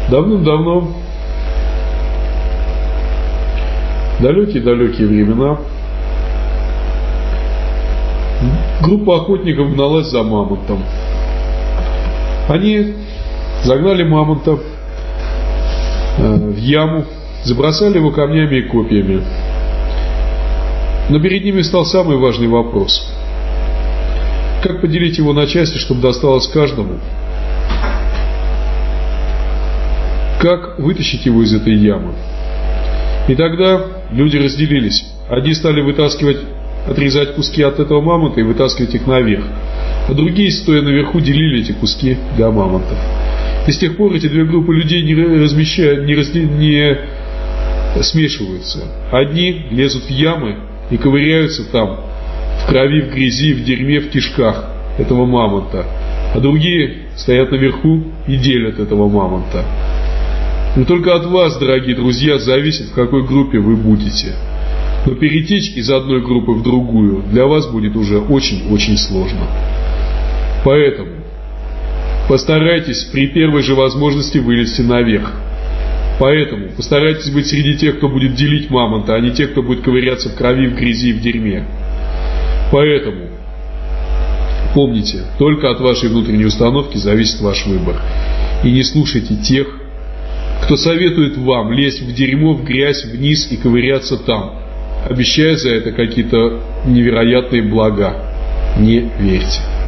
Давным-давно, далекие-далекие времена, группа охотников гналась за мамонтом. Они загнали мамонта в яму, забросали его камнями и копьями. Но перед ними стал самый важный вопрос: как поделить его на части, чтобы досталось каждому? Как вытащить его из этой ямы? И тогда люди разделились. Одни стали отрезать куски от этого мамонта и вытаскивать их наверх, а другие, стоя наверху, делили эти куски для мамонтов. И с тех пор эти две группы людей не смешиваются. Одни лезут в ямы и ковыряются там, в крови, в грязи, в дерьме, в кишках этого мамонта, а другие стоят наверху и делят этого мамонта. Но только от вас, дорогие друзья, зависит, в какой группе вы будете. Но перетечь из одной группы в другую для вас будет уже очень-очень сложно. Поэтому постарайтесь при первой же возможности вылезти наверх. Поэтому постарайтесь быть среди тех, кто будет делить мамонта, а не тех, кто будет ковыряться в крови, в грязи, в дерьме. Поэтому помните, только от вашей внутренней установки зависит ваш выбор. И не слушайте тех, кто советует вам лезть в дерьмо, в грязь, вниз и ковыряться там, обещая за это какие-то невероятные блага. Не верьте.